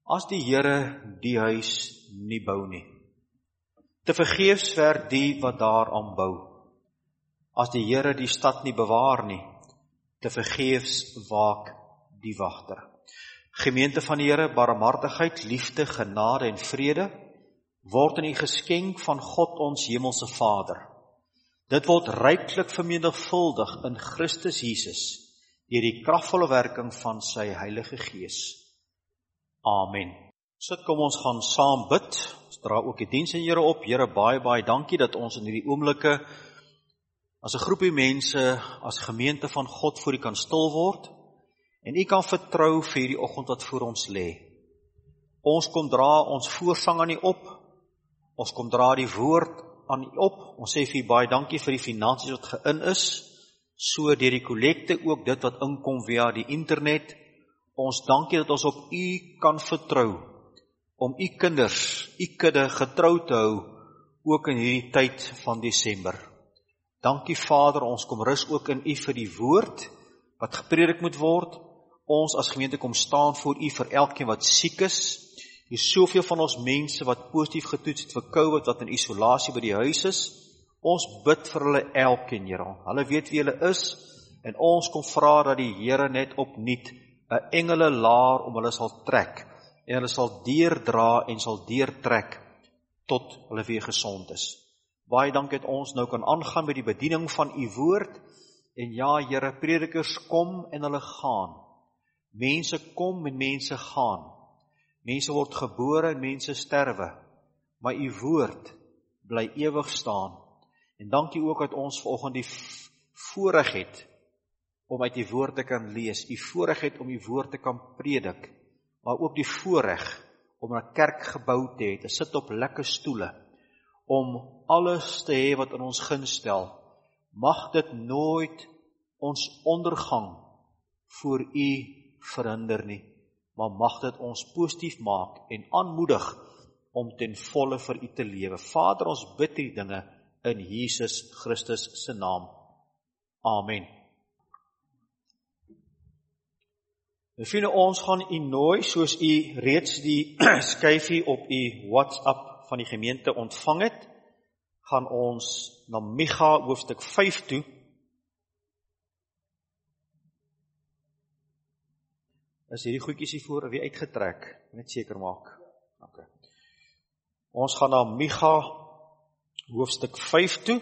As die Here die huis nie bou nie, te vergeefs werk die wat daaraan bou. As die Here die stad nie bewaar nie, te vergeefs waak die wagter. Gemeente van die Here, barmhartigheid, liefde, genade en vrede word in die geskenk van God ons hemelse Vader. Dit word ryklik vermenigvuldig in Christus Jesus deur die kragvolle werking van sy Heilige Gees. Amen. Sit, kom ons gaan saam bid. Ons dra ook die diens in Here op. Here, baie dankie dat ons in hierdie oomblikke as 'n groepie mense, as gemeente van God voor U kan stil word en U kan vertrou vir hierdie oggend wat voor ons lê. Ons kom dra ons voorsang aan U op. Ons kom dra die woord aan U op. Ons sê vir U baie dankie vir die finansies wat geïn is, so deur die kollekte ook dit wat inkom via die internet. Ons dankie dat ons op U kan vertrou, om U kinders, U kudde getrou te hou, ook in hierdie tyd van Desember. Dankie Vader, ons kom rus ook in U vir die woord, wat gepredik moet word. Ons as gemeente kom staan voor U vir elkeen wat siek is. Hier is soveel van ons mense wat positief getoets het vir COVID, wat in isolasie by die huis is. Ons bid vir hulle elkeen, Here. Hulle weet wie hulle is, en ons kom vra dat die Here net opnuut 'n engele laar om hulle sal trek, en hulle sal deurdra en sal deurtrek, tot hulle weer gesond is. Baie dankie dat ons nou kan aangaan met die bediening van U woord, en ja, Here, predikers kom en hulle gaan. Mense kom en mense gaan. Mense word gebore en mense sterwe, maar U woord bly ewig staan. En dankie ook dat ons vanoggend die voorreg het om uit die woord te kan lees, die voorreg het om die woord te kan predik, maar ook die voorreg om 'n kerk gebou te hê, te sit op lekker stoele, om alles te hê wat in ons guns stel. Mag dit nooit ons ondergang voor U verhinder nie, maar mag dit ons positief maak en aanmoedig om ten volle vir U te lewe. Vader, ons bid die dinge in Jesus Christus se naam. Amen. Vriende, ons gaan U nooi, soos U reeds die skyfie op U WhatsApp van die gemeente ontvang het, gaan ons na Micha hoofstuk 5 toe. Is hierdie goedjies hiervoor weer uitgetrek? Net seker maak. Okay. Ons gaan na Micha hoofstuk 5 toe.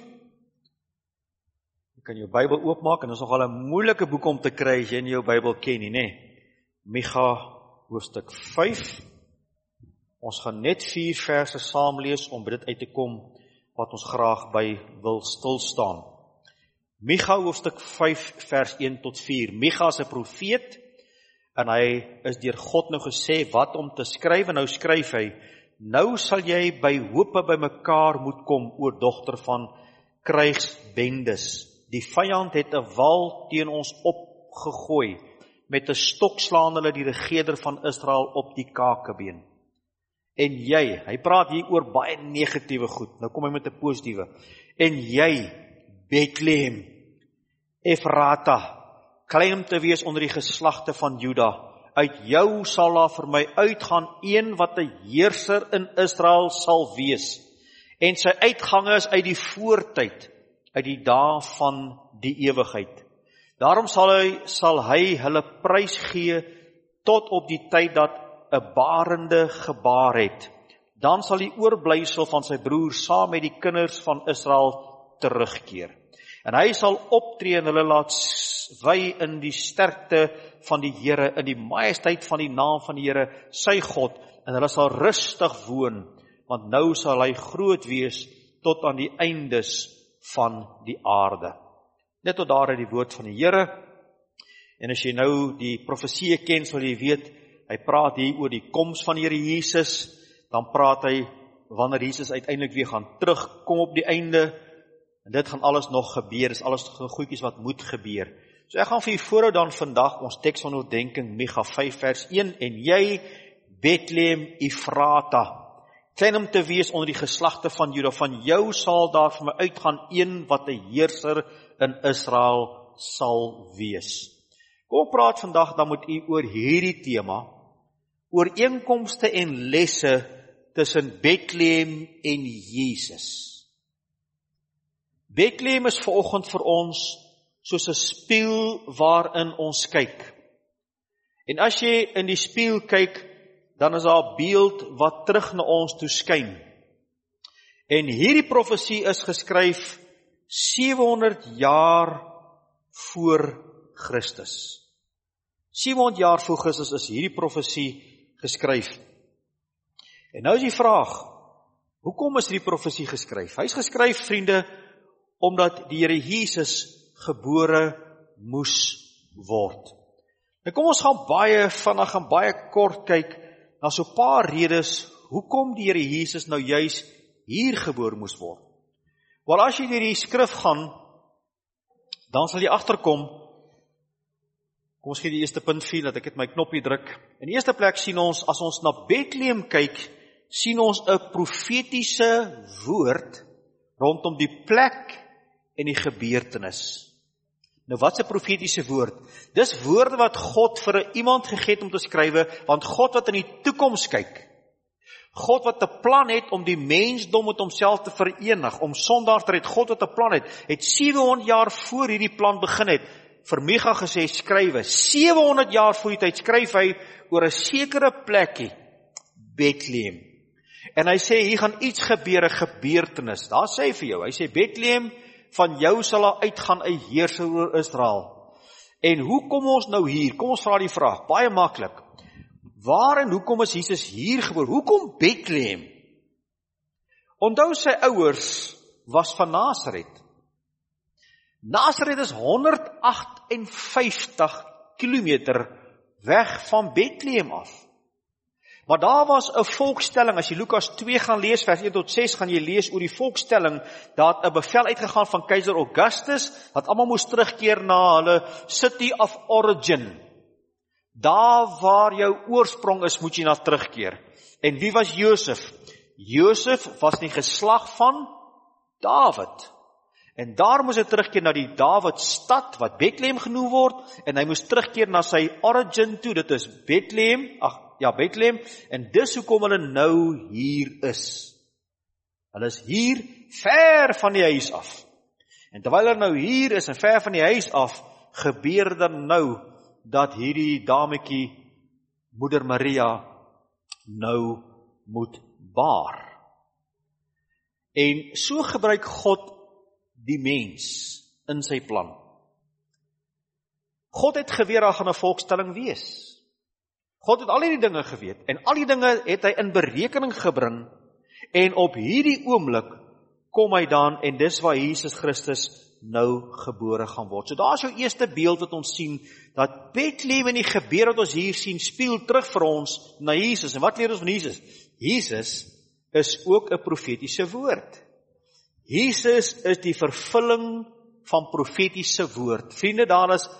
Jy kan jou Bybel oopmaak, en dit is nogal 'n moeilike boek om te kry as jy nie jou Bybel ken nie, nê? Micha hoofstuk 5. Ons gaan net 4 verse saam lees om by dit uit te kom wat ons graag by wil stilstaan. Micha hoofstuk 5 vers 1 tot 4. Micha is 'n profeet, en hy is deur God nou gesê wat om te skryf, en nou skryf hy: Nou sal jy by hope by mekaar moet kom, o dogter van krygsbendes. Die vyand het 'n wal teen ons opgegooi, met 'n stok slaan hulle die regerder van Israel op die kakebeen. En jy, hy praat hier oor baie negatiewe goed, nou kom hy met 'n positiewe. En jy, Bethlehem, Efrata, klein om te wees onder die geslagte van Juda, uit jou sal daar vir my uitgaan een wat 'n heerser in Israel sal wees. En sy uitgange is uit die voortyd, uit die dae van die ewigheid. Daarom sal hy hulle prys gee tot op die tyd dat 'n barende gebaar het. Dan sal die oorblysel van sy broer saam met die kinders van Israel terugkeer. En hy sal optree en hulle laat wy in die sterkte van die Here, in die majesteit van die naam van die Here, sy God, en hulle sal rustig woon, want nou sal hy groot wees tot aan die eindes van die aarde. Net tot daar uit die woord van die Here. En as jy nou die profesie ken, sal jy weet, hy praat hier oor die koms van die Here Jesus, dan praat hy wanneer Jesus uiteindelik weer gaan terugkom op die einde, en dit gaan alles nog gebeur, dis alles goedjies wat moet gebeur. So ek gaan vir u voorhou dan vandag ons teks van oordenking, Micha 5 vers 1, en jy, Bethlehem Efrata, klein om te wees onder die geslagte van Juda, van jou sal daar vir my uitgaan een wat 'n heerser in Israel sal wees. Kom praat vandag dan met u oor hierdie tema, ooreenkomste en lesse tussen Bethlehem en Jesus. Bethlehem is vanoggend vir ons soos 'n spieël waarin ons kyk. En as jy in die spieël kyk, dan is daar 'n beeld wat terug na ons toe skyn. En hierdie profesie is geskryf 700 jaar voor Christus. 700 jaar voor Christus is hierdie profesie geskryf. En nou is die vraag, hoekom is hierdie profesie geskryf? Hy is geskryf, vriende, omdat die Here Jesus gebore moes word. Nou kom ons gaan baie vinnig en baie kort kyk na so 'n paar redes hoekom die Here Jesus nou juis hier gebore moes word. Wel, as jy deur die skrif gaan, dan sal jy agterkom. Kom ons gee die eerste punt 4, dat ek het my knoppie druk. In die eerste plek sien ons, as ons na Bethlehem kyk, sien ons 'n profetiese woord rondom die plek en die gebeurtenis. Nou wat is 'n profetiese woord? Dis woorde wat God vir iemand gegee het om te skrywe, want God wat in die toekoms kyk, God wat 'n plan het om die mensdom met homself te verenig, om sondaars te red, God wat 'n plan het 700 jaar voor hierdie plan begin het, vir Micha gesê, skrywe, 700 jaar voor die tyd skryf hy oor 'n sekere plekkie, Bethlehem. En hy sê, hier gaan iets gebeur, 'n gebeurtenis. Daar sê hy vir jou, hy sê, Bethlehem, van jou sal daar uitgaan 'n heerser oor Israel. En hoe kom ons nou hier? Kom ons vra die vraag, baie maklik. Waar en hoekom is Jesus hier gebore? Hoekom Bethlehem? Onthou, sy ouers was van Nasaret. Nasaret is 158 kilometer weg van Bethlehem af. Maar daar was 'n volkstelling, as jy Lukas 2 gaan lees, vers 1 tot 6, gaan jy lees oor die volkstelling, dat 'n bevel uitgegaan van keiser Augustus, dat almal moes terugkeer na hulle city of origin. Daar waar jou oorsprong is, moet jy na terugkeer. En wie was Josef? Josef was die geslag van Dawid. En daar moes hy terugkeer na die Dawidstad, wat Bethlehem genoem word, en hy moes terugkeer na sy origin toe, dit is Bethlehem, Bethlehem, en dis hoekom hulle nou hier is. Hulle is hier ver van die huis af. En terwyl hulle nou hier is en ver van die huis af, gebeur dan nou dat hierdie dametjie, Moeder Maria, nou moet baar. En so gebruik God die mens in sy plan. God het geweet daar gaan 'n volkstelling wees. God het al hierdie dinge geweet, en al die dinge het hy in berekening gebring, en op hierdie oomblik kom hy dan, en dis waar Jesus Christus nou gebore gaan word. So daar is jou eerste beeld wat ons sien, dat Bethlehem en die gebeur wat ons hier sien, speel terug vir ons na Jesus. En wat leer ons van Jesus? Jesus is ook 'n profetiese woord. Jesus is die vervulling van profetiese woord. Vriende, daar is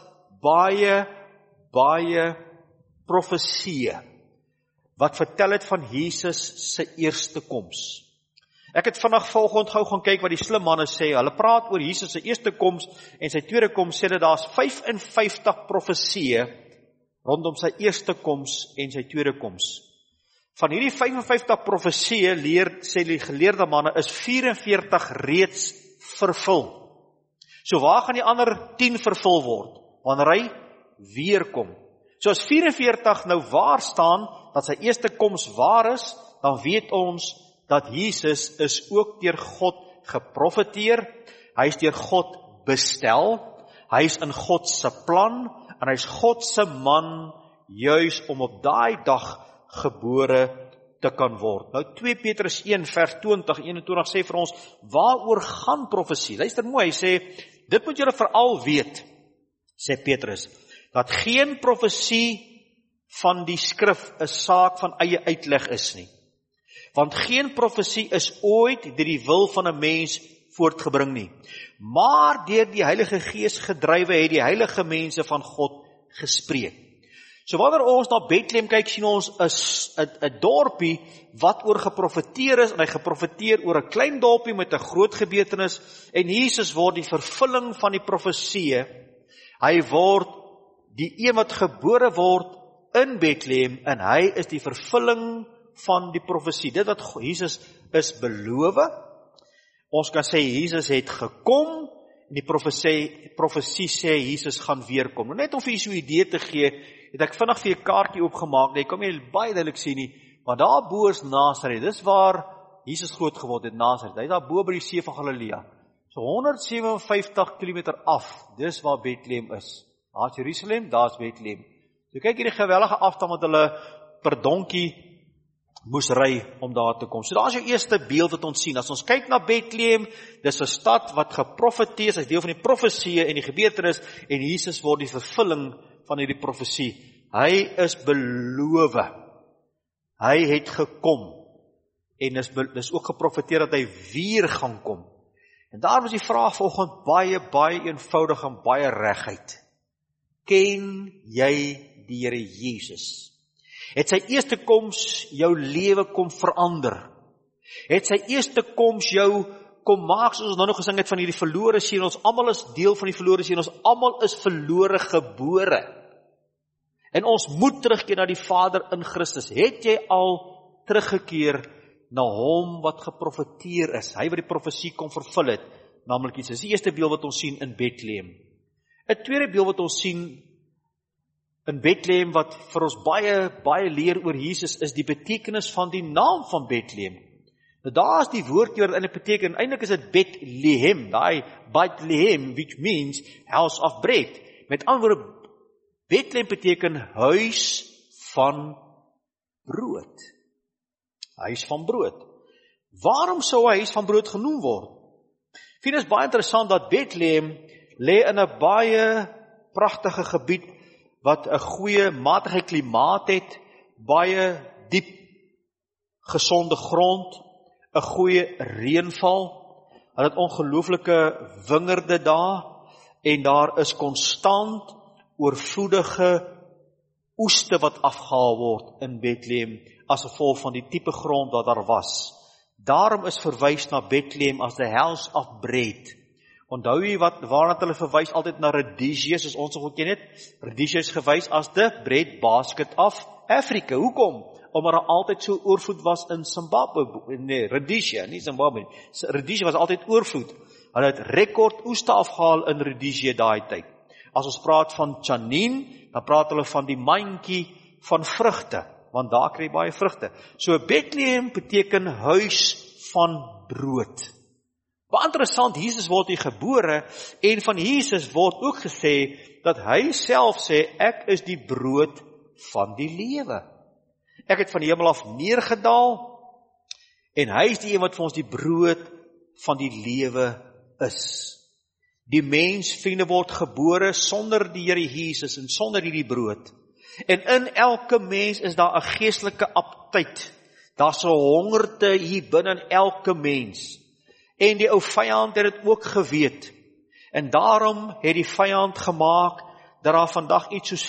baie profesieë wat vertel het van Jesus se eerste koms. Ek het vandag vanoggend gou gaan kyk wat die slim manne sê. Hulle praat oor Jesus se eerste koms en sy tweede koms, sê dat daar's 55 profesieë rondom sy eerste koms en sy tweede koms. Van hierdie 55 profesieë sê die geleerde manne, is 44 reeds vervul. So waar gaan die ander 10 vervul word? Wanneer hy weer kom. So as 44 nou waar staan, dat sy eerste koms waar is, dan weet ons dat Jesus is ook deur God geprofeteer, hy is deur God bestel, hy is in God se plan, en hy is God se man, juis om op daai dag gebore te kan word. Nou 2 Petrus 1 vers 20-21 sê vir ons, waaroor gaan profesie? Luister mooi, hy sê, dit moet julle veral weet, sê Petrus, dat geen profesie van die skrif 'n saak van eie uitleg is nie. Want geen profesie is ooit deur die wil van 'n mens voortgebring nie. Maar deur die Heilige Gees gedrywe het die heilige mense van God gespreek. So wanneer ons na Bethlehem kyk, sien ons 'n dorpie wat oor geprofeteer is, en hy geprofeteer oor 'n klein dorpie met 'n groot gebeurtenis, en Jesus word die vervulling van die profesieë. Hy word die een wat gebore word in Bethlehem, en hy is die vervulling van die profesie. Dit wat Jesus is beloof. Ons kan sê Jesus het gekom, en die profesie sê Jesus gaan weerkom. Net om vir jy so 'n idee te gee, het ek vinnig vir 'n kaartjie opgemaak, jy kan nie baie duidelik sien nie, maar daar bo is Nasaret, dis waar Jesus groot geword het, Nasaret, hy is daar bo by die see van Galilea, so 157 km af, dis waar Bethlehem is. Daar is Jerusalem, daar is Bethlehem. So kyk hierdie gewellige afstand wat hulle per donkie moes ry om daar te kom. So daar is jou eerste beeld wat ons sien. As ons kyk na Bethlehem, dis 'n stad wat geprofeteer is deel van die profesie en die gebeurtenis, en Jesus word die vervulling van hierdie profesie. Hy is beloof. Hy het gekom. En dis ook geprofeteer dat hy weer gaan kom. En daarom is die vraag vanoggend baie eenvoudig en baie reguit. Ken jy die Here Jesus? Het sy eerste koms jou lewe kom verander? Het sy eerste koms jou kom maak, soos ons nou nog gesing het van hierdie verlore seun, ons almal is deel van die verlore seun, ons almal is verlore gebore. En ons moet terugkeer na die Vader in Christus. Het jy al teruggekeer na hom wat geprofeteer is? Hy wat die profesie kom vervul het, naamlik Jesus. Dis die eerste beeld wat ons sien in Bethlehem. 'n tweede beeld wat ons sien in Bethlehem, wat vir ons baie leer oor Jesus, is die betekenis van die naam van Bethlehem. Nou daar is die woordjie wat eintlik beteken, eintlik is dit Bethlehem, daai Bethlehem, which means house of bread. Met ander woorde, Bethlehem beteken huis van brood. Huis van brood. Waarom sou hy huis van brood genoem word? Vind is baie interessant dat Bethlehem lê in 'n baie pragtige gebied wat 'n goeie matige klimaat het, baie diep gesonde grond, 'n goeie reënval. Hulle het ongelooflike wingerde daar, en daar is konstant oorvloedige oeste wat afgehaal word in Bethlehem as gevolg van die tipe grond wat daar was. Daarom is verwys na Bethlehem as the house of bread. Onthou jy waarna hulle verwys altyd na Rhodesia, soos ons ook ken het. Rhodesia is gewys as the bread basket of Africa. Hoekom? Omdat daar altyd so oorvloed was in Zimbabwe. Nee, Rhodesia, nie Zimbabwe. Rhodesia was altyd oorvloed. Hulle het rekord oeste afgehaal in Rhodesia daai tyd. As ons praat van Chanin, dan praat hulle van die mandjie van vrugte, want daar kry jy baie vrugte. So Bethlehem beteken huis van brood. Wat interessant, Jesus word hier gebore, en van Jesus word ook gesê, dat hy self sê, ek is die brood van die lewe. Ek het van die hemel af neergedaal, en hy is die een wat vir ons die brood van die lewe is. Die mens, vriende, word gebore sonder die Here Jesus, en sonder hierdie brood. En in elke mens is daar 'n geestelike aptyt. Daar's 'n hongerte hier binne in elke mens. En die ou vyand het dit ook geweet. En daarom het die vyand gemaak dat daar vandag iets soos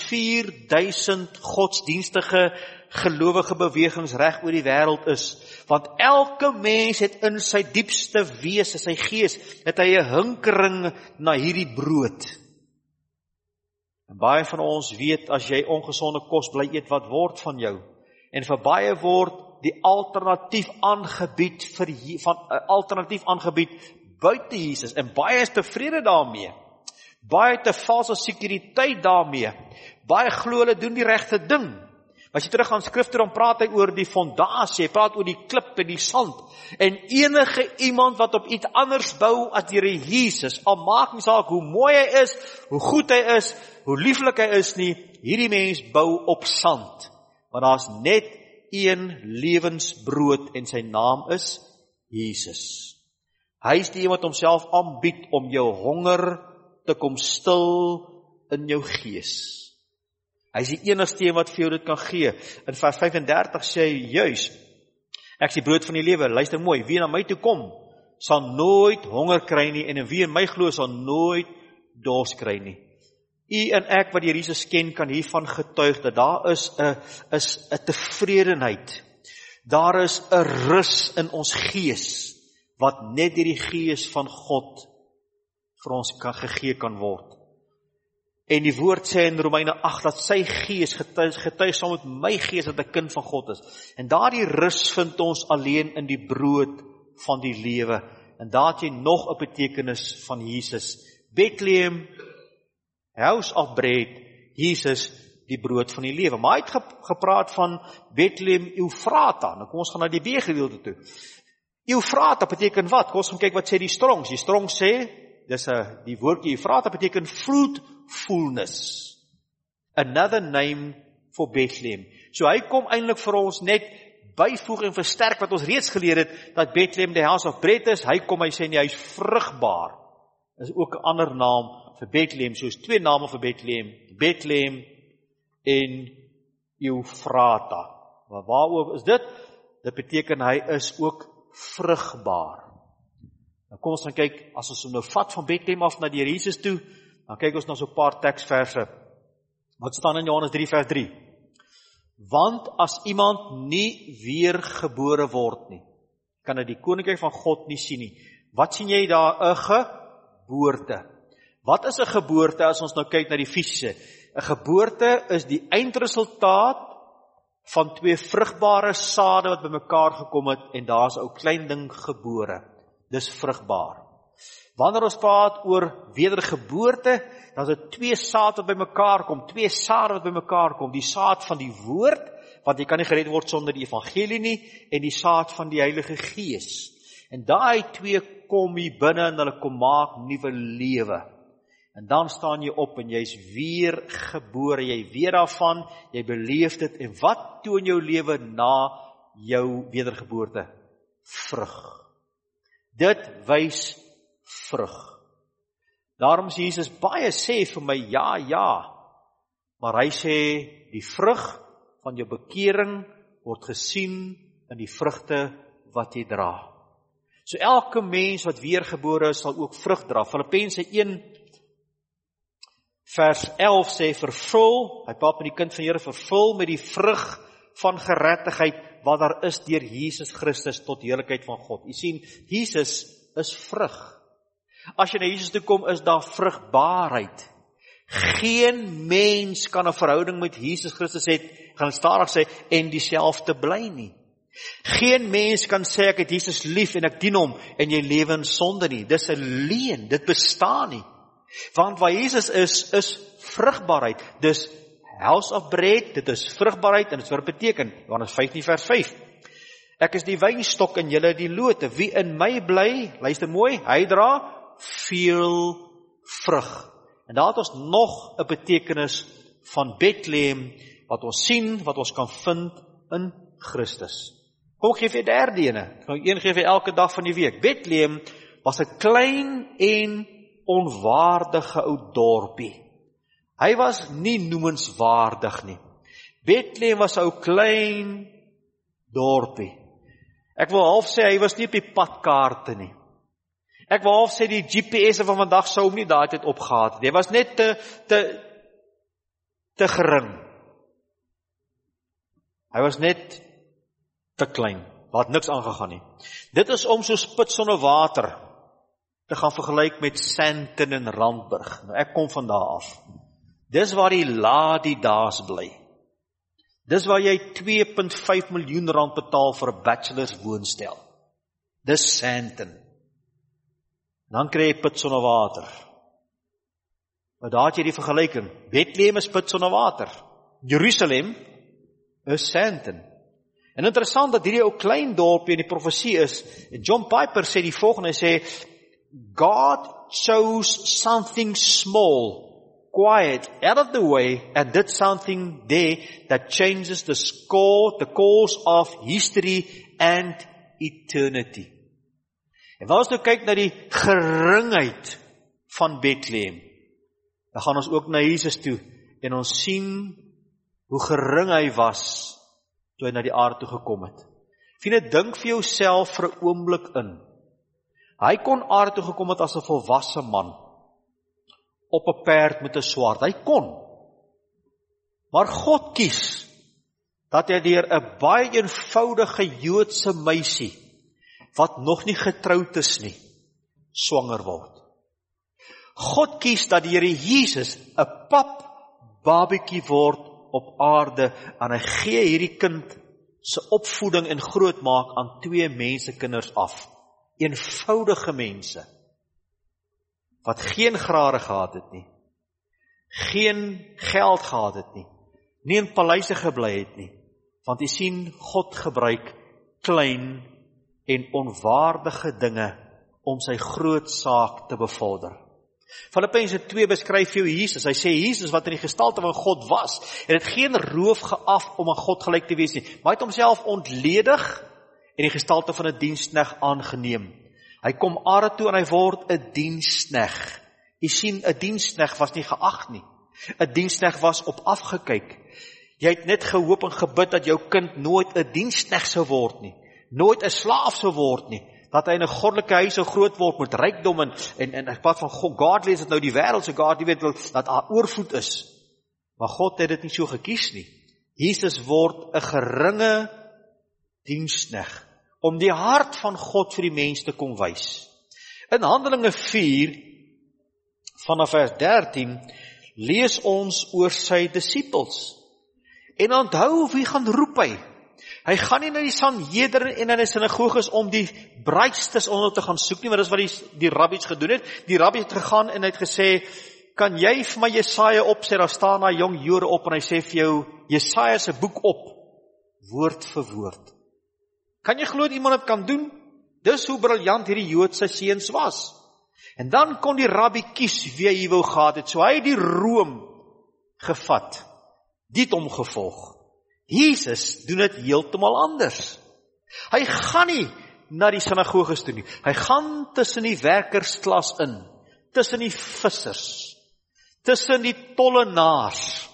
4000 godsdienstige gelowige bewegings reg oor die wêreld is. Want elke mens het in sy diepste wese, sy gees, het hy 'n hinkering na hierdie brood. En baie van ons weet, as jy ongesonde kos bly eet, wat word van jou? En vir baie word die alternatief aangebied buite Jesus, en baie is tevrede daarmee. Baie te valse sekuriteit daarmee. Baie glo hulle doen die regte ding. As jy terug gaan skrif toe, dan praat hy oor die fondasie, hy praat oor die klip en die sand. En enige iemand wat op iets anders bou as die Here Jesus, al maak nie saak hoe mooi hy is, hoe goed hy is, hoe lieflik hy is nie, hierdie mens bou op sand. Want daar's net een lewensbrood, en sy naam is Jesus. Hy is die een wat homself aanbied om jou honger te kom stil in jou gees. Hy is die enigste een wat vir jou dit kan gee. In vers 35 sê hy juis, ek is die brood van die lewe. Luister mooi, wie na my toe kom, sal nooit honger kry nie, en wie in my glo sal nooit dors kry nie. U en ek wat die Here Jesus ken, kan hiervan getuig, dat daar is 'n tevredenheid. Daar is 'n rus in ons gees, wat net deur die gees van God vir ons gegee kan word. En die woord sê in Romeine 8, dat sy gees getuig saam met my gees dat 'n kind van God is. En daardie rus vind ons alleen in die brood van die lewe. En daar het jy nog 'n betekenis van Jesus. Bethlehem, house of bread, Jesus, die brood van die lewe. Maar hy het gepraat van Bethlehem Euphrata. Nou kom ons gaan na die B-gedeelte toe. Euphrata beteken wat? Kom ons gaan kyk wat sê die Strongs. Die Strongs sê, die woordjie Euphrata beteken fruitfulness. Another name for Bethlehem. So hy kom eintlik vir ons net byvoeg en versterk wat ons reeds geleer het, dat Bethlehem die house of bread is. Hy sê nie, hy is vrugbaar. Is ook 'n ander naam vir Bethlehem, soos 2 name vir Bethlehem. Bethlehem en Euphrata. Maar waaroor is dit? Dit beteken hy is ook vrugbaar. Nou kom ons gaan kyk, as ons nou vat van Bethlehem af na die Here Jesus toe, dan kyk ons na so 'n paar teksverse. Wat staan in Johannes 3 vers 3? Want as iemand nie weer gebore word nie, kan hy die koninkryk van God nie sien nie. Wat sien jy daar? 'n geboorte. Wat is 'n geboorte as ons nou kyk na die fisiese? 'n Geboorte is die eindresultaat van 2 vrugbare sade wat bymekaar gekom het en daar's 'n ou klein ding gebore. Dis vrugbaar. Wanneer ons praat oor wedergeboorte, dan is dit 2 saad wat bymekaar kom, 2 sade wat bymekaar kom. Die saad van die woord, want jy kan nie gered word sonder die evangelie nie, en die saad van die Heilige Gees. En daai 2 kom hier binne en hulle kom maak nuwe lewe. En dan staan jy op en jy's weer gebore, jy weet daarvan, jy beleef dit, en wat toon jou lewe na jou wedergeboorte? Vrug. Dit wys vrug. Daarom sê Jesus baie sê vir my, ja, maar hy sê, die vrug van jou bekering word gesien in die vrugte wat jy dra. So elke mens wat weergebore is, sal ook vrug dra. Filippense 1 vers 11 sê, vervul, hy praat met die kind van die Here, vervul met die vrug van geregtigheid, wat daar is deur Jesus Christus tot heerlikheid van God. Jy sien, Jesus is vrug. As jy na Jesus toe kom, is daar vrugbaarheid. Geen mens kan 'n verhouding met Jesus Christus hê, gaan stadig sê, en dieselfde bly nie. Geen mens kan sê, ek het Jesus lief en ek dien hom, en jy lewe in sonde nie. Dis 'n leuen, dit bestaan nie. Want waar Jesus is vrugbaarheid. Dis house of bread, dit is vrugbaarheid, en dit wat beteken, Johannes 15 vers 5. Ek is die wynstok en julle die lote. Wie in my bly, luister mooi, hy dra veel vrug. En daar het ons nog 'n betekenis van Bethlehem, wat ons sien, wat ons kan vind in Christus. Kom ek gee vir 'n derde ene. Ek gaan een gee vir elke dag van die week. Bethlehem was 'n klein en onwaardige ou dorpie. Hy was nie noemenswaardig nie. Bethlehem was 'n ou klein dorpie. Ek wil half sê, hy was nie op die padkaarte nie. Ek wil half sê, die GPS van vandag sou hom nie daai tyd opgehaat het. Hy was net te gering. Hy was net te klein. Daar het niks aangegaan nie. Dit is om so spit sonder water te gaan vergelyk met Sandton en Randburg. Nou ek kom van daar af. Dis waar die ladidaas bly. Dis waar jy 2,5 miljoen rand betaal vir 'n bachelors woonstel. Dis Sandton. Dan kry jy put sonder water. Maar daar het jy die vergelyking. Bethlehem is put sonder water. Jerusalem is Sandton. En interessant dat hierdie ou klein dorpie in die profesie is. John Piper sê die volgende, hy sê, God chose something small, quiet, out of the way, and did something there that changes the course of history and eternity. En as ons nou kyk na die geringheid van Bethlehem, dan gaan ons ook na Jesus toe, en ons sien hoe gering hy was, toe hy na die aarde toe gekom het. Vriende, dink vir jouself vir 'n oomblik in. Hy kon aarde toe gekom het as 'n volwasse man, op 'n perd met 'n swaard. Hy kon. Maar God kies, dat hy deur 'n baie eenvoudige Joodse meisie, wat nog nie getroud is nie, swanger word. God kies dat die Here Jesus 'n pap babatjie word op aarde, en hy gee hierdie kind se opvoeding en grootmaak aan 2 mensekinders af. Eenvoudige mense, wat geen grade gehad het nie, geen geld gehad het nie, nie in paleise gebly het nie, want jy sien, God gebruik klein en onwaardige dinge om sy groot saak te bevorder. Filippense 2 beskryf vir jou Jesus. Hy sê Jesus wat in die gestalte van God was, het geen roof geag om aan God gelyk te wees nie, maar hy het homself ontledig en die gestalte van 'n diensknegt aangeneem. Hy kom aarde toe en hy word 'n diensknegt. Jy sien, 'n diensknegt was nie geag nie. 'n Diensknegt was op afgekyk. Jy het net gehoop en gebid dat jou kind nooit 'n diensknegt sou word nie, nooit 'n slaaf sou word nie, dat hy in 'n goddelike huis sou groot word met rykdom en ek praat van God lees dit nou die wêreld se God, jy weet wel, dat haar oorvloed is. Maar God het dit nie so gekies nie. Jesus word 'n geringe diensknegt om die hart van God vir die mens te kom wys. In Handelinge 4 vanaf vers 13 lees ons oor sy disippels. En onthou, wie gaan roep hy? Hy gaan nie na die Sanhedrin en na die sinagoges om die bruidstes onder te gaan soek nie, maar dis wat die rabbies gedoen het. Die rabbies het gegaan en hy het gesê, kan jy vir my Jesaja opsê? Daar staan daar jong Jode op en hy sê vir jou, Jesaja se boek op, woord vir woord. Kan jy glo dat iemand dit kan doen? Dis hoe briljant hierdie Joodse seuns was. En dan kon die rabbi kies wie hy wou gehad het. So hy het die room gevat. Dit hom gevolg. Jesus doen dit heeltemal anders. Hy gaan nie na die sinagoges toe nie. Hy gaan tussen die werkersklas in, tussen die vissers, tussen die tollenaars.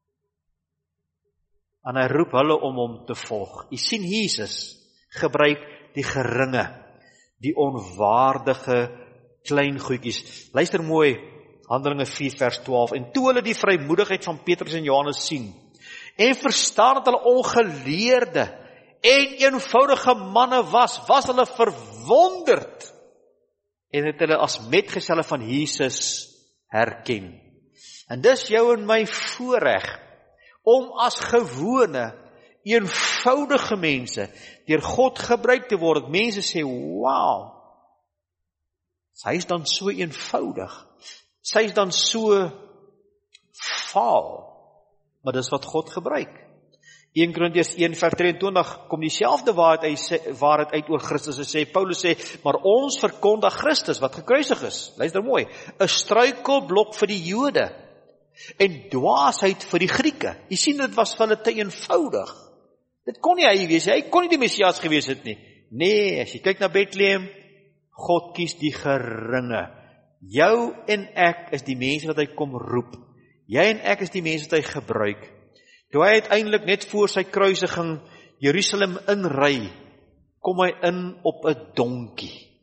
En hy roep hulle om hom te volg. Jy sien, Jesus gebruik die geringe, die onwaardige klein goedjies. Luister mooi, Handelinge 4 vers 12. En toe hulle die vrymoedigheid van Petrus en Johannes sien, en verstaan dat hulle ongeleerde en eenvoudige manne was hulle verwonderd, en het hulle as metgeselle van Jesus herken. En dis jou en my voorreg, om as gewone, eenvoudige mense, deur God gebruik te word. Mense sê, wow, sy is dan so eenvoudig, sy is dan so vaal, maar dis wat God gebruik. 1 Korintiërs 1 vers 23 kom dieselfde waarheid uit oor Christus. Hy sê, Paulus sê, maar ons verkondig Christus wat gekruisig is. Luister mooi, 'n struikelblok vir die Jode en dwaasheid vir die Grieke. Jy sien, dit was vir hulle te eenvoudig. Dit kon nie hy wees, hy kon nie die Messias gewees het nie. Nee, as jy kyk na Bethlehem, God kies die geringe. Jou en ek is die mense wat hy kom roep. Jy en ek is die mense wat hy gebruik. Toe hy uiteindelik net voor sy kruisiging Jerusalem inry, kom hy in op 'n donkie.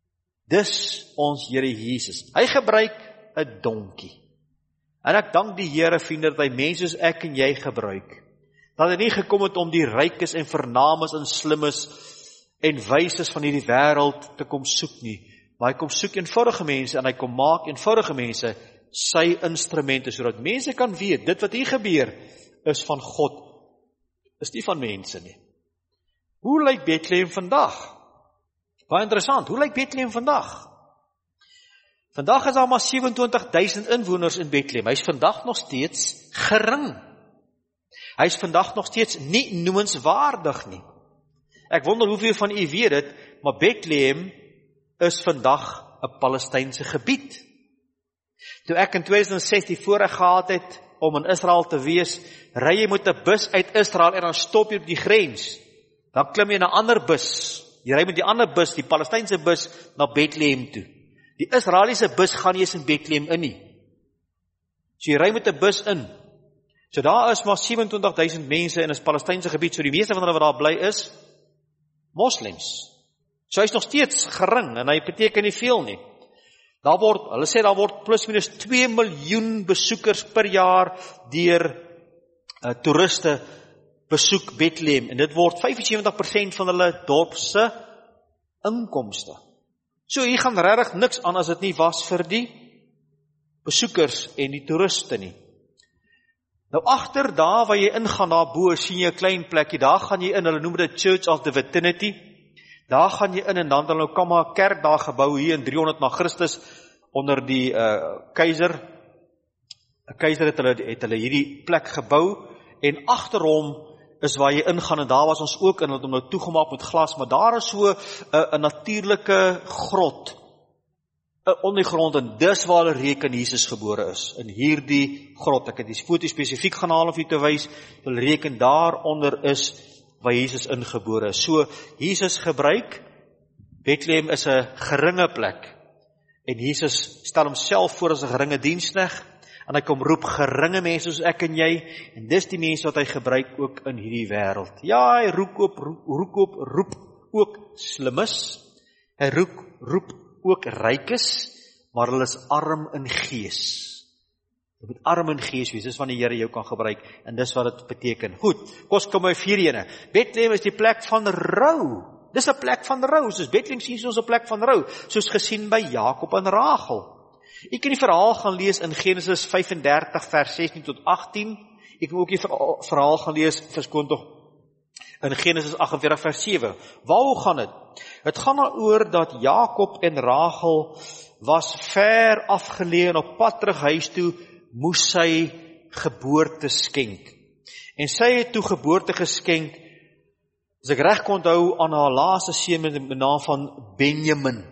Dis ons Here Jesus. Hy gebruik 'n donkie. En ek dank die Here, vriende, dat hy mense soos ek en jy gebruik. Dat hy nie gekom het om die rykes en vernaames en slimmes en wyses van hierdie wêreld te kom soek nie. Maar hy kom soek eenvoudige mense en hy kom maak eenvoudige mense sy instrumente, sodat mense kan weet, dit wat hier gebeur, is van God, is nie van mense nie. Hoe lyk Bethlehem vandag? Baie interessant, hoe lyk Bethlehem vandag? Vandag is daar maar 27.000 inwoners in Bethlehem. Hy is vandag nog steeds gering. Hy is vandag nog steeds nie noemenswaardig nie. Ek wonder hoeveel van u weet dit, maar Bethlehem is vandag 'n Palestynse gebied. Toe ek in 2006 die voorreg gehad het om in Israel te wees, ry jy met 'n bus uit Israel en dan stop jy op die grens. Dan klim jy in 'n ander bus. Jy ry met die ander bus, die Palestynse bus, na Bethlehem toe. Die Israeliese bus gaan nie eens in Bethlehem in nie. So jy ry met 'n bus in. So daar is maar 27.000 mense in 'n Palestynse gebied, so die meeste van hulle wat daar bly is moslems. So hy is nog steeds gering en hy beteken nie veel nie. Hulle sê daar word plus minus 2 miljoen besoekers per jaar deur toeriste besoek Bethlehem en dit word 75% van hulle dorp se inkomste. So hier gaan regtig niks aan as dit nie was vir die besoekers en die toeriste nie. Nou agter daar waar jy ingaan, daar bo, sien jy 'n klein plekkie, daar gaan jy in, hulle noem dit Church of the Divinity, daar gaan jy in en dan nou kom maar 'n kerk daar gebou hier in 300 na Christus, onder die keiser. 'n Keiser het hulle hierdie plek gebou, en agter hom is waar jy ingaan, en daar was ons ook in, hulle het hom nou toegemaak met glas, maar daar is so 'n natuurlike grot, onder die grond, en dis waar hulle reken Jesus gebore is, in hierdie grot. Ek het die foto spesifiek gaan haal om vir te wys, hulle reken daaronder is waar Jesus ingebore is. So, Jesus gebruik, Bethlehem is 'n geringe plek, en Jesus stel homself voor as 'n geringe diensknegt, en hy kom roep geringe mense soos ek en jy, en dis die mense wat hy gebruik ook in hierdie wêreld. Ja, hy roep ook slimmes, hy roep ook rykes, maar hulle is arm in gees. Jy moet arm in gees wees, dis wanneer die Here jou kan gebruik, en dis wat dit beteken. Goed, kom ons kom by vierde ene. Bethlehem is die plek van rou. Dis 'n plek van rou, soos Bethlehem sien ons 'n plek van rou, soos gesien by Jakob en Rachel. Jy kan die verhaal gaan lees in Genesis 35 vers 16 tot 18. Jy kan ook die verhaal gaan lees, verskoon tog, in Genesis 48 vers 7. Waaroor gaan dit? Het gaan daaroor dat Jakob en Rachel was ver afgeleë, en op pad terug huis toe moes sy geboorte skenk. En sy het toe geboorte geskenk, as ek reg kon onthou, aan haar laaste seun met die naam van Benjamin.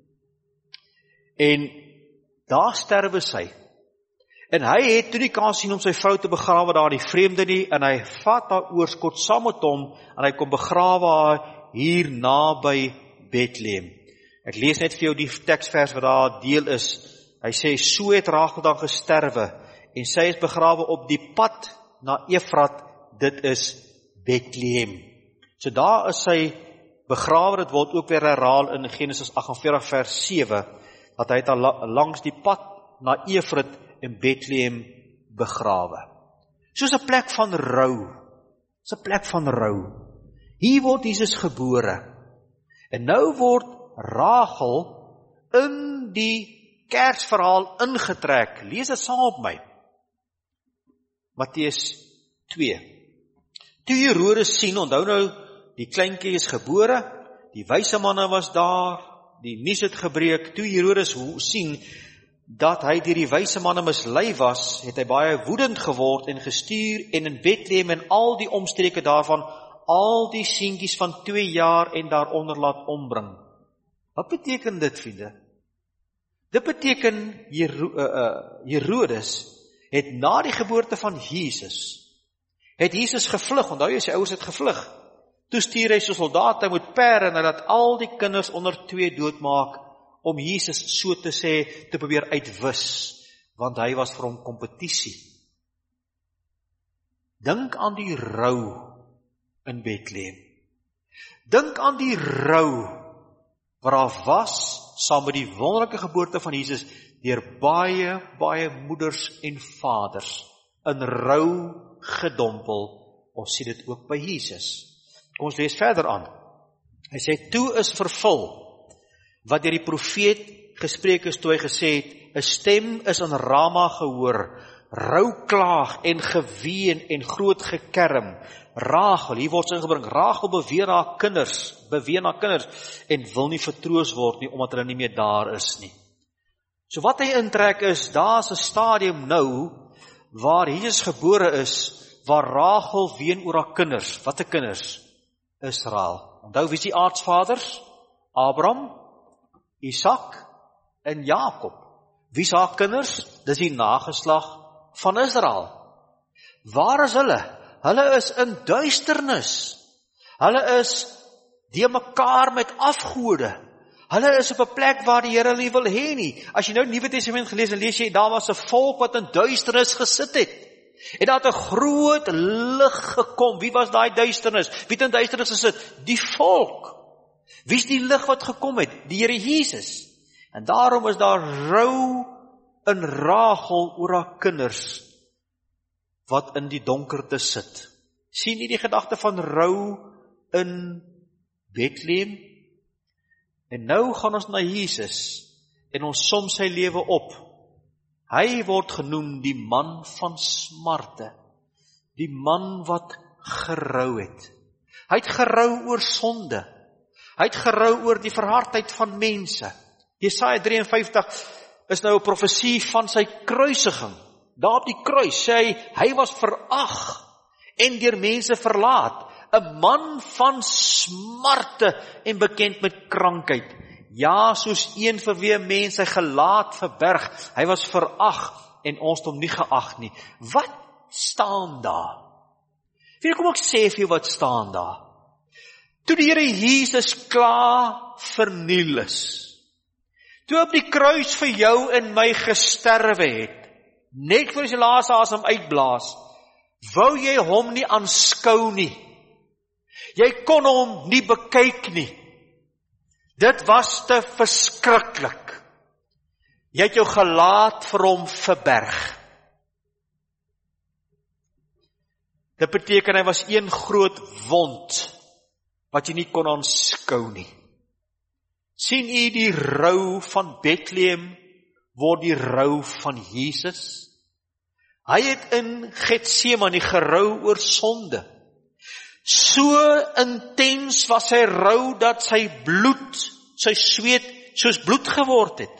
En daar sterwe sy. En hy het toe nie kans sien om sy vrou te begrawe daar in die vreemde nie, en hy vat haar oorskot saam met hom, en hy kom begrawe haar hier naby Bethlehem. Ek lees net vir jou die teksvers wat daar deel is. Hy sê, so het Rachel dan gesterwe, en sy is begrawe op die pad na Efrat, dit is Bethlehem. So daar is sy begrawe, dit word ook weer herhaal in Genesis 48 vers 7, dat hy het langs die pad na Efrat in Bethlehem begrawe. Soos 'n plek van rou. Dis 'n plek van rou. Hier word Jesus gebore. En nou word Rachel in die Kersverhaal ingetrek. Lees dit saam op my. Matteus 2. Toe Herodes sien, onthou nou, die kleinkie is gebore, die wyse manne was daar, die nuus het gebreek. Toe Herodes sien dat hy deur die wyse manne mislei was, het hy baie woedend geword en gestuur, en in Bethlehem en al die omstreke daarvan, al die seentjies van 2 jaar en daaronder laat ombring. Wat beteken dit, vriende? Dit beteken Herodes het na die geboorte van Jesus, het Jesus gevlug, onthou jy, sy ouers het gevlug. Toe stuur hy so soldate met perde, en hy laat al die kinders onder 2 doodmaak, om Jesus so te sê, te probeer uitwis, want hy was vir hom kompetisie. Dink aan die rou in Bethlehem. Dink aan die rou wat daar was, saam met die wonderlike geboorte van Jesus, deur baie, baie moeders en vaders, in rou gedompel. Ons sien dit ook by Jesus. Kom ons lees verder aan. Hy sê, toe is vervul, wat deur die profeet gespreek is, toe hy gesê het, 'n stem is in Rama gehoor, rou klaag en geween en groot gekerm. Rachel, hier word ingebring, Rachel beween haar kinders, en wil nie vertroos word nie, omdat hulle nie meer daar is nie. So wat hy intrek is, daar is 'n stadium nou, waar Jesus gebore is, waar Rachel ween oor haar kinders. Wat 'n kinders? Israel. Onthou, wie is die aardsvaders? Abraham, Isak en Jakob. Wie is haar kinders? Dis die nageslag van Israel. Waar is hulle? Hulle is in duisternis. Hulle is die mekaar met afgode. Hulle is op 'n plek waar die Here hulle nie wil hê nie. As jy nou die Nuwe Testament gelees en lees jy, daar was 'n volk wat in duisternis gesit het. En daar het 'n groot lig gekom. Wie was daai duisternis? Wie het in duisternis gesit? Die volk. Wie is die lig wat gekom het? Die Here Jesus. En daarom is daar rou in Rachel oor haar kinders, wat in die donkerte sit. Sien jy die gedagte van rou in Bethlehem? En nou gaan ons na Jesus, en ons som sy lewe op. Hy word genoem die man van smarte, die man wat gerou het. Hy het gerou oor sonde, hy het gerou oor die verhardheid van mense. Jesaja 53 is nou 'n profesie van sy kruisiging. Daar op die kruis sê hy was verag en deur mense verlaat, 'n man van smarte en bekend met krankheid. Ja, soos een vir wie mens sy gelaat verberg, hy was verag en ons het hom nie geag nie. Wat staan daar? Kom ek sê vir jou wat staan daar? Toe die Here Jesus klaar verniel is, toe op die kruis vir jou en my gesterwe het, net voor sy laaste asem uitblaas, wou jy hom nie aanskou nie. Jy kon hom nie bekyk nie. Dit was te verskriklik. Jy het jou gelaat vir hom verberg. Dit beteken hy was een groot wond, wat jy nie kon aanskou nie. Sien u die rou van Bethlehem, word die rou van Jesus? Hy het in Getsemane gerou oor sonde. So intens was sy rou, dat sy bloed, sy sweet, soos bloed geword het.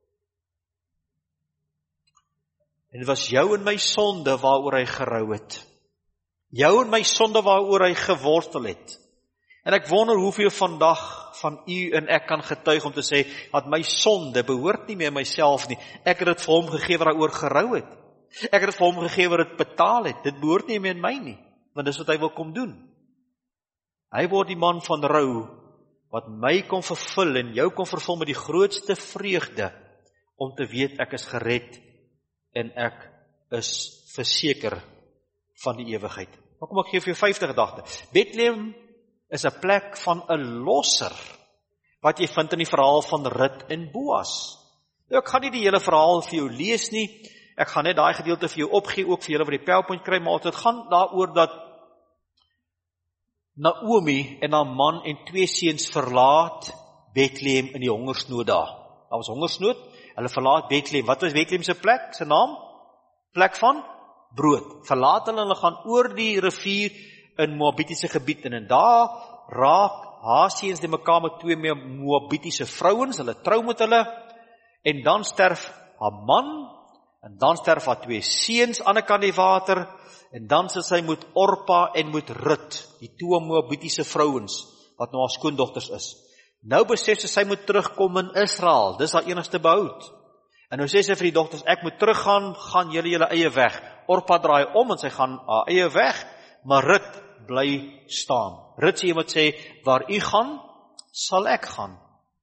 En dit was jou en my sonde waaroor hy gerou het. Jou en my sonde waaroor hy geworstel het. En ek wonder hoeveel vandag van u en ek kan getuig om te sê, dat my sonde behoort nie meer myself nie. Ek het dit vir hom gegee wat hy oor gerou het. Ek het dit vir hom gegee wat dit betaal het. Dit behoort nie meer in my nie, want dis wat hy wil kom doen. Hy word die man van rou, wat my kon vervul en jou kon vervul met die grootste vreugde, om te weet ek is gered, en ek is verseker van die ewigheid. Maar kom ek gee vir jou 5 gedagte. Bethlehem is 'n plek van 'n losser, wat jy vind in die verhaal van Rut en Boas. Nou, ek gaan nie die hele verhaal vir jou lees nie, ek gaan net daai gedeelte vir jou opgee, ook vir julle wat die PowerPoint kry, maar dit gaan daaroor dat Naomi en haar man en 2 seuns verlaat Bethlehem in die hongersnood daar. Daar was hongersnood, hulle verlaat Bethlehem. Wat was Bethlehem se plek? Sy naam? Plek van brood. Verlaat hulle gaan oor die rivier in Moabitiese gebied en daar raak haar seuns die mekaar met 2 Moabitiese vrouens, hulle trou met hulle, en dan sterf haar man, en dan sterf haar 2 seuns aan die kant die water, en dan sit sy met Orpa en met Rut, die 2 Moabitiese vrouens, wat nou haar skoondogters is. Nou besef sy moet terugkom in Israel, dis haar enigste behoud. En nou sê sy vir die dogters, ek moet teruggaan, gaan julle eie weg. Orpa draai om en sy gaan haar eie weg, maar Rut bly staan. Rut sê iemand sê, waar u gaan, sal ek gaan.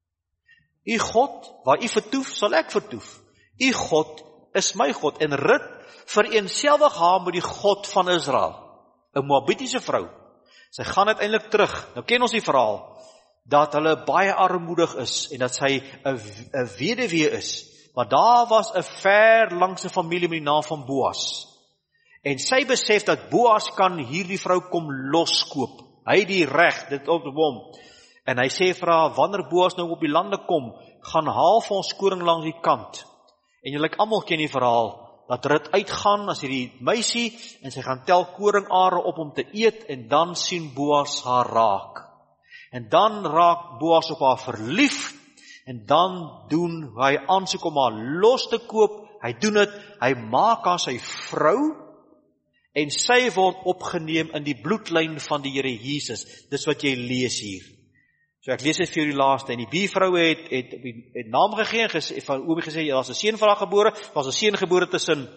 U God, waar u vertoef, sal ek vertoef. U God is my God. En Rut vereenselwig haar met die God van Israel, 'n Moabitiese vrou. Sy gaan uiteindelik terug. Nou ken ons die verhaal, dat hulle baie armoedig is, en dat sy 'n weduwee is, maar daar was 'n ver langse familie met die naam van Boas. En sy besef dat Boas kan hierdie vrou kom loskoop. Hy het die reg, dit op hom. En hy sê vir haar, wanneer Boas nou op die lande kom, gaan haal vir ons koring langs die kant. En julle almal ken die verhaal, dat Rut uitgaan as hierdie meisie, en sy gaan tel koringare op om te eet, en dan sien Boas haar raak. En dan raak Boas op haar verlief, en dan doen hy aansoek om haar los te koop. Hy doen dit, hy maak haar sy vrou, en sy word opgeneem in die bloedlyn van die Here Jesus. Dis wat jy lees hier. So ek lees dit vir die laaste, en die buurvrou het naam gegee, van Oomie gesê, daar is 'n seun vir haar gebore, was 'n seun gebore tussen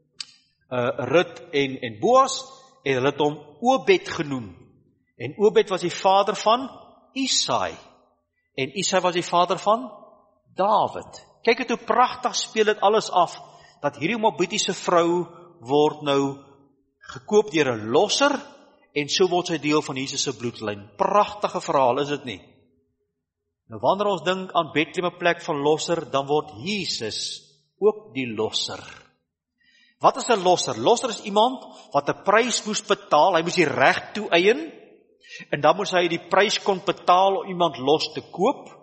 Rut en Boas, en hulle het hom Obed genoem. En Obed was die vader van Isai, en Isai was die vader van Dawid. Kyk het hoe pragtig speel dit alles af, dat hierdie Moabitiese vrou word nou gekoop deur 'n losser, en so word sy deel van Jesus se bloedlyn. Pragtige verhaal, is dit nie? Nou wanneer ons dink aan Bethlehem, 'n plek van losser, dan word Jesus ook die losser. Wat is 'n losser? Losser is iemand wat 'n prys moes betaal, hy moes die reg toeëien, en dan moes hy die prys kon betaal om iemand los te koop.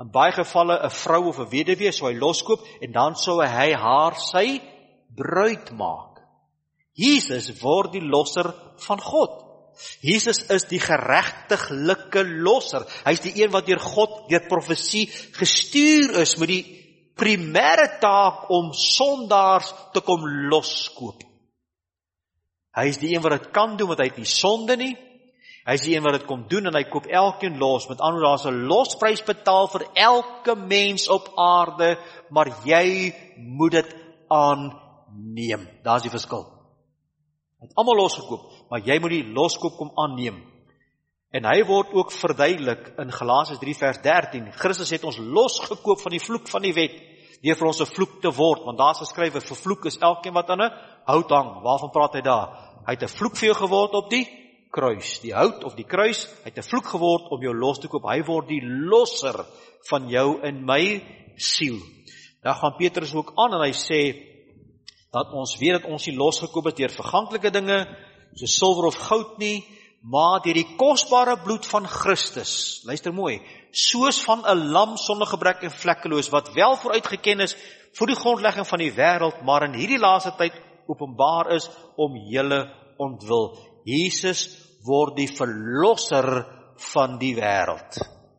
in baie gevalle 'n vrou of 'n weduwee sou hy loskoop, en dan sou hy haar sy bruid maak. Jesus word die losser van God. Jesus is die geregtiglike losser. Hy is die een wat deur God, deur profesie gestuur is met die primêre taak om sondaars te kom loskoop. Hy is die een wat dit kan doen, want hy het nie sonde nie. Hy is die een wat dit kom doen, en hy koop elkeen los. Met ander woorde, daar is 'n losprys betaal vir elke mens op aarde, maar jy moet dit aanneem. Daar is die verskil. Hy het almal losgekoop, maar jy moet die loskoop kom aanneem. En hy word ook verduidelik in Galasiërs 3 vers 13. Christus het ons losgekoop van die vloek van die wet, deur vir ons 'n vloek te word, want daar is geskrywe, vervloek is elkeen wat aan 'n hout hang. Waarvan praat hy daar? Hy het 'n vloek vir jou geword op die kruis. Die hout of die kruis, hy het 'n vloek geword om jou los te koop. Hy word die losser van jou en my siel. Dan gaan Petrus ook aan en hy sê dat ons weet dat ons nie losgekoop is deur verganklike dinge, soos silwer of goud nie, maar deur die kosbare bloed van Christus. Luister mooi, soos van 'n lam sonder gebrek en vlekkeloos, wat wel vooruitgeken is voor die grondlegging van die wêreld, maar in hierdie laaste tyd openbaar is om julle ontwil. Jesus word die verlosser van die wêreld.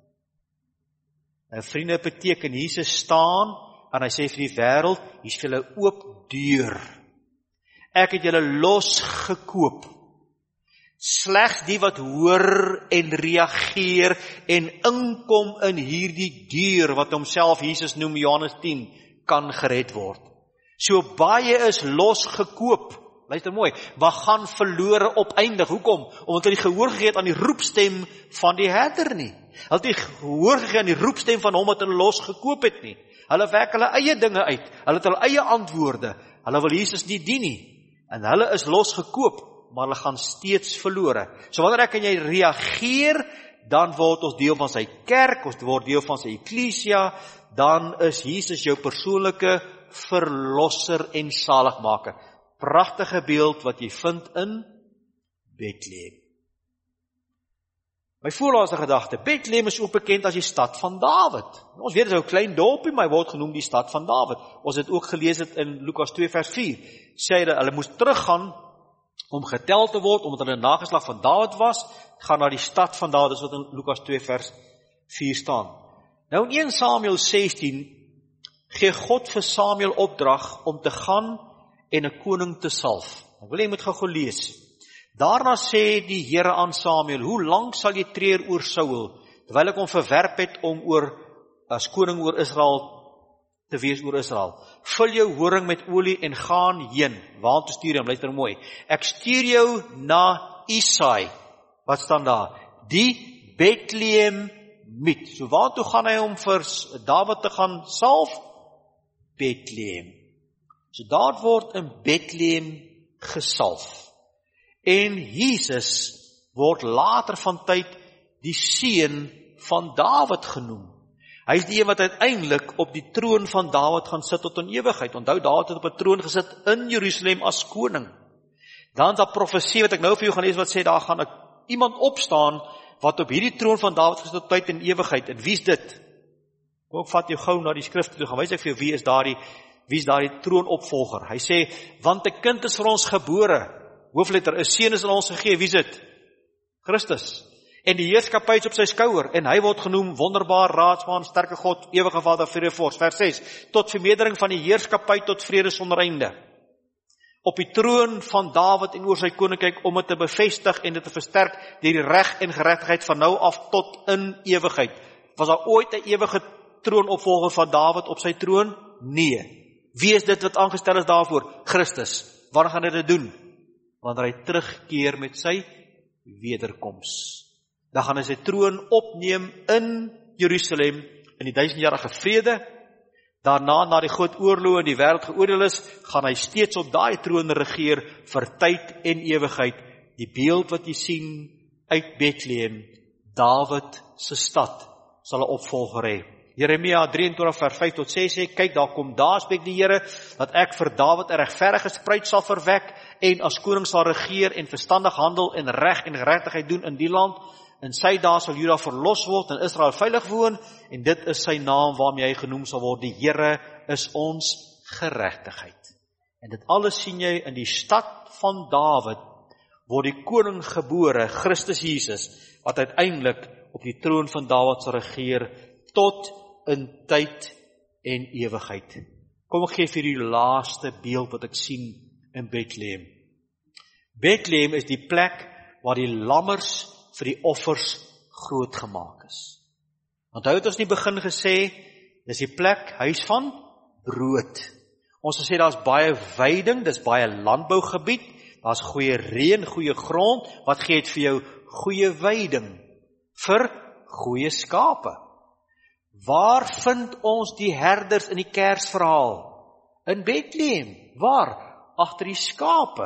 En vriende, beteken Jesus staan en hy sê vir die wêreld, hier is vir julle oop deur. Ek het julle losgekoop. Slegs die wat hoor en reageer en inkom in hierdie deur, wat homself Jesus noem, Johannes 10, kan gered word. So baie is losgekoop. Luister mooi, wat gaan verlore opeindig. Hoekom? Omdat hulle gehoor gegee het aan die roepstem van die herder nie. Hulle het nie gehoor gegee aan die roepstem van hom wat hulle losgekoop het nie. Hulle werk hulle eie dinge uit. Hulle het hulle eie antwoorde. Hulle wil Jesus nie dien nie. En hulle is losgekoop, maar hulle gaan steeds verlore. So wanneer ek en jy reageer, dan word ons deel van sy kerk, ons word deel van sy eklesia, dan is Jesus jou persoonlike verlosser en saligmaker. Pragtige beeld wat jy vind in Bethlehem. My voorlaaste gedagte, Bethlehem is ook bekend as die stad van Dawid. Ons weet dit is 'n klein dorpie, maar hy word genoem die stad van Dawid. Ons het ook gelees dit in Lukas 2 vers 4. Sê hy dat hulle moes teruggaan om getel te word, omdat hulle 'n nageslag van Dawid was, gaan na die stad van Dawid, dis wat in Lukas 2 vers 4 staan. Nou in 1 Samuel 16 gee God vir Samuel opdrag om te gaan en 'n koning te salf. Ek wil jy moet gou lees. Daarna sê die Here aan Samuel, hoe lank sal jy treur oor Saul, terwyl ek hom verwerp het om as koning oor Israel te wees oor Israel. Vul jou horing met olie en gaan heen. Waartoe stuur jy hom? Luister mooi. Ek stuur jou na Isai. Wat staan daar? Die Bethlehem Miet. So waartoe gaan hy om vir Dawid te gaan salf? Bethlehem. So daar word in Bethlehem gesalf. En Jesus word later van tyd die seun van Dawid genoem. Hy is die een wat uiteindelik op die troon van Dawid gaan sit tot in ewigheid. Onthou, Dawid het op 'n troon gesit in Jerusalem as koning. Dan is daar profesie wat ek nou vir jou gaan lees wat sê, daar gaan iemand opstaan wat op hierdie troon van Dawid gesit tot tyd en ewigheid. En wie is dit? Kom, vat jou gou na die skrifte toe, gaan wys ek vir jou wie is daardie troonopvolger. Hy sê, want 'n kind is vir ons gebore. Hoofletter, 'n seun is aan ons gegee. Wie is dit? Christus. En die heerskappy is op sy skouer, en hy word genoem wonderbaar, raadsman, sterke God, ewige Vader, vrede vors. Vers 6, tot vermeerdering van die heerskappy tot vrede sonder einde. Op die troon van Dawid en oor sy koninkryk, om dit te bevestig en dit te versterk, deur die reg en geregtigheid van nou af tot in ewigheid. Was daar ooit 'n ewige troonopvolger van Dawid op sy troon? Nee. Wie is dit wat aangestel is daarvoor? Christus. Wanneer gaan hy dit doen? Wanneer hy terugkeer met sy wederkoms. Dan gaan hy sy troon opneem in Jerusalem in die 1000-jarige vrede. Daarna, na die groot oorlog in die wêreld geoordeel is, gaan hy steeds op daai troon regeer vir tyd en ewigheid. Die beeld wat jy sien uit Bethlehem, Dawid se stad, sal 'n opvolger hê. Jeremia 23 vers 5 tot 6 sê, kyk, daar kom daar spreek die Here, dat ek vir Dawid 'n regverdige spruit sal verwek, en as koning sal regeer en verstandig handel en reg en geregtigheid doen in die land. In sy dae sal Juda verlos word en Israel veilig woon, en dit is sy naam waarmee hy genoem sal word. Die Here is ons geregtigheid. En dit alles sien jy in die stad van Dawid, word die koning gebore, Christus Jesus, wat uiteindelik op die troon van Dawid sal regeer, tot in tyd en ewigheid. Kom ek gee vir die laaste beeld wat ek sien in Bethlehem. Bethlehem is die plek waar die lammers vir die offers groot gemaak is. Onthou het ons nie begin gesê, dis die plek, huis van brood. Ons gesê daar's baie veiding, dis baie landbougebied, daar's goeie reën, goeie grond, wat gee dit vir jou? Goeie veiding, vir goeie skape. Waar vind ons die herders in die Kersverhaal? In Bethlehem. Waar? Agter die skape.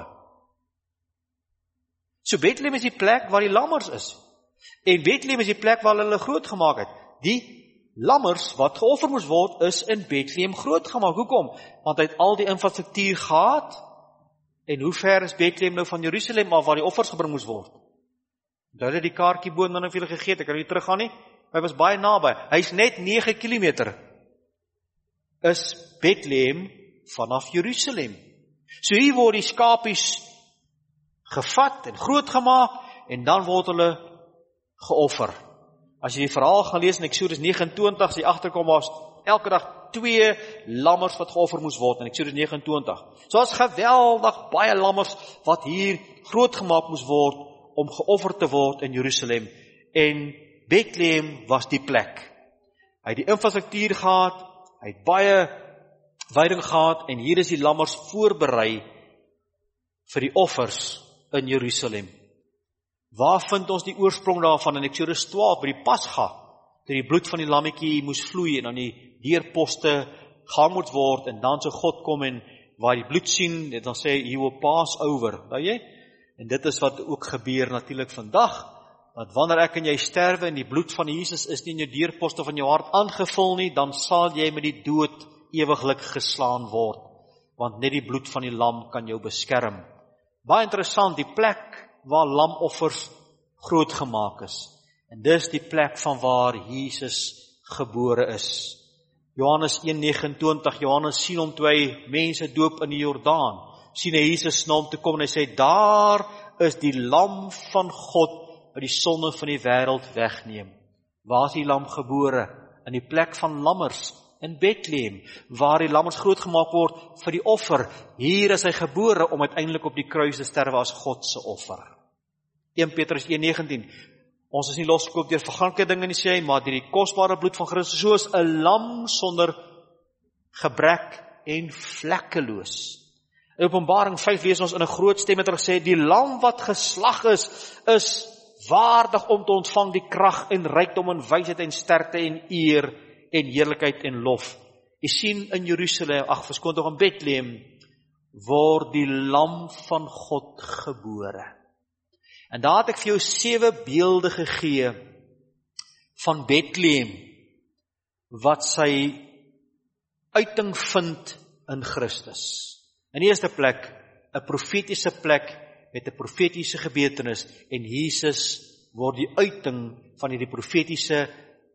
So Bethlehem is die plek waar die lammers is. En Bethlehem is die plek waar hulle groot gemaak het. Die lammers wat geoffer moes word, is in Bethlehem groot gemaak. Hoekom? Want hy het al die infrastruktuur gehad. En hoe ver is Bethlehem nou van Jerusalem af waar die offers gebring moes word? Daar het die kaartjieboon dan vir julle gegee, ek kan nie teruggaan nie. Hy was baie naby. Hy's net 9 kilometer. Is Bethlehem vanaf Jerusalem. So hier word die skapies gevat en groot gemaak en dan word hulle geoffer. As jy die verhaal gaan lees in Eksodus 29, as jy agterkom was elke dag 2 lammers wat geoffer moes word in Eksodus 29. So as geweldig baie lammers wat hier groot gemaak moes word om geoffer te word in Jerusalem. En Bethlehem was die plek. Hy het die infrastruktuur gehad, hy het baie veiding gehad en hier is die lammers voorberei vir die offers in Jerusalem. Waar vind ons die oorsprong daarvan in Eksodus 12 by die Pasga, toe die bloed van die lammetjie moes vloei en aan die deurposte gehang moet word en dan so God kom en waar die bloed sien, dan sê hy will pass over, weet jy? En dit is wat ook gebeur natuurlik vandag, dat wanneer ek en jy sterwe en die bloed van Jesus is nie in jou deurposte van jou hart aangevul nie, dan sal jy met die dood ewiglik geslaan word, want net die bloed van die lam kan jou beskerm. Baie interessant, die plek waar lamoffers groot gemaak is. En dis die plek van waar Jesus gebore is. Johannes 1:29, Johannes sien hom toe hy mense doop in die Jordaan. Sien hy Jesus na hom toe kom en hy sê, daar is die lam van God wat die sonde van die wêreld wegneem. Waar is die lam gebore? In die plek van lammers, in Bethlehem, waar die lammers groot gemaak word vir die offer. Hier is hy gebore om uiteindelik op die kruis te sterwe as God se offer. 1 Petrus 1:19, ons is nie losgekoop deur verganklike dinge nie, sê hy, maar deur die kosbare bloed van Christus, soos 'n lam sonder gebrek en vlekkeloos. In Openbaring 5 lees ons in 'n groot stem het gesê, die lam wat geslag is waardig om te ontvang die krag en rykdom en wysheid en sterkte en eer en heerlikheid en lof. Jy sien in Jerusalem, verskoon tog in Bethlehem, word die lam van God gebore. En daar het ek vir jou 7 beelde gegee van Bethlehem, wat sy uiting vind in Christus. In die eerste plek, 'n profetiese plek met 'n profetiese gebeurtenis, en Jesus word die uiting van hierdie profetiese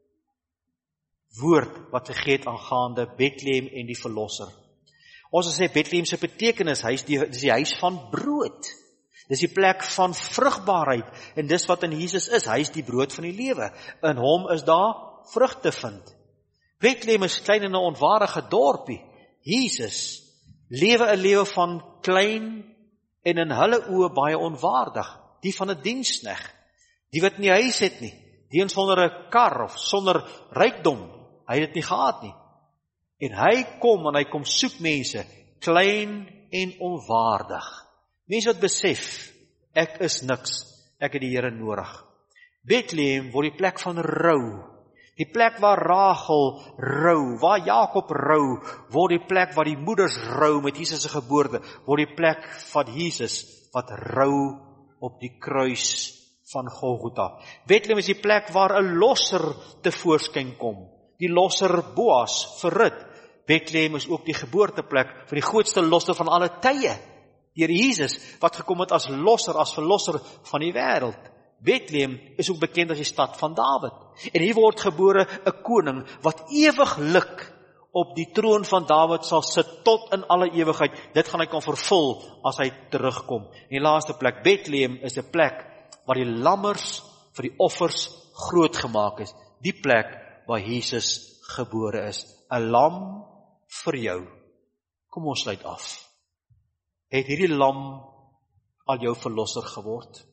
woord wat gegee het aangaande Bethlehem en die verlosser. Ons sê Bethlehem se betekenis, dis die huis van brood. Dis die plek van vrugbaarheid, en dis wat in Jesus is, hy is die brood van die lewe. In hom is daar vrug te vind. Bethlehem is klein en 'n onwaardige dorpie. Jesus lewe 'n lewe van klein en in hulle oë baie onwaardig, die van 'n diensknegt, die wat nie huis het nie, die sonder 'n kar of sonder rykdom, hy het dit nie gehad nie. En hy kom soek mense, klein en onwaardig. Mense wat besef, ek is niks, ek het die Here nodig. Bethlehem word die plek van rou, die plek waar Rachel rou, waar Jakob rou, word die plek waar die moeders rou met Jesus se geboorte, word die plek van Jesus wat rou op die kruis van Golgotha. Bethlehem is die plek waar 'n losser tevoorskyn kom, die losser Boas vir Rut. Bethlehem is ook die geboorteplek vir die grootste losser van alle tye, deur Jesus, wat gekom het as losser, as verlosser van die wêreld. Bethlehem is ook bekend as die stad van Dawid. En hier word gebore 'n koning wat ewiglik op die troon van Dawid sal sit tot in alle ewigheid. Dit gaan hy kan vervul as hy terugkom. En die laaste plek, Bethlehem is 'n plek waar die lammers vir die offers groot gemaak is. Die plek waar Jesus gebore is. 'n Lam vir jou. Kom ons sluit af. Het hierdie lam al jou verlosser geword?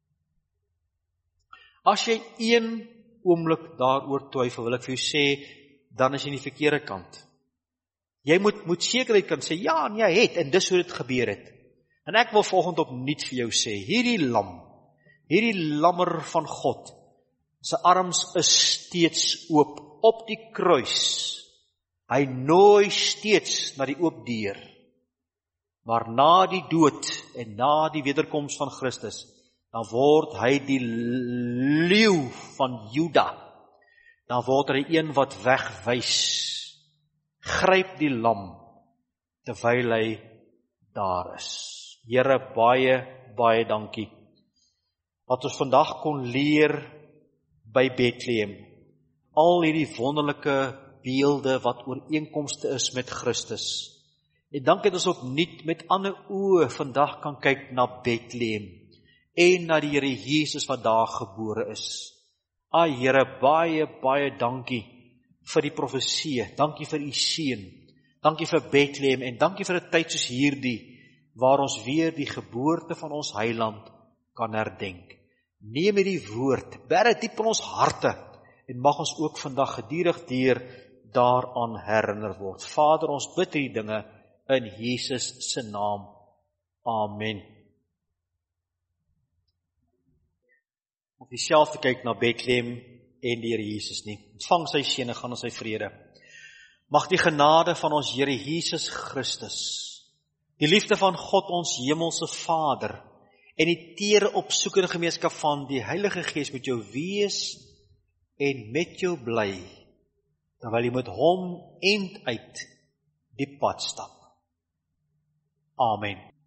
As jy een oomblik daaroor twyfel, wil ek vir jou sê, dan is jy in die verkeerde kant. Jy moet sekerheid kan sê, ja, en jy het, en dis hoe dit gebeur het. En ek wil volgende opnuut vir jou sê, hierdie lammer van God, sy arms is steeds oop, op die kruis. Hy nooi steeds na die oop deur. Maar na die dood en na die wederkoms van Christus, dan word hy die leeu van Juda. Dan word hy een wat wegwys. Gryp die lam, terwyl hy daar is. Here, baie dankie. Wat ons vandag kon leer by Bethlehem. Al hierdie wonderlike beelde wat ooreenkomste is met Christus. En dankie dat ons opnuut met ander oë vandag kan kyk na Bethlehem en na die Here Jesus wat daar gebore is. Here, baie dankie vir die profesie, dankie vir u seun, dankie vir Bethlehem en dankie vir 'n tyd soos hierdie waar ons weer die geboorte van ons Heiland kan herdenk. Neem hierdie woord, bære diep in ons harte en mag ons ook vandag gedurig daaraan herinner word. Vader, ons bid hierdie dinge in Jesus se naam. Amen. Of dieselfde kyk na Bethlehem en die Here Jesus nie. Ontvang sy seën en gaan in sy vrede. Mag die genade van ons Here Jesus Christus, die liefde van God ons hemelse Vader en die tere opsoekende gemeenskap van die Heilige Gees met jou wees en met jou bly, terwyl jy met hom end uit die pad stap. Amen.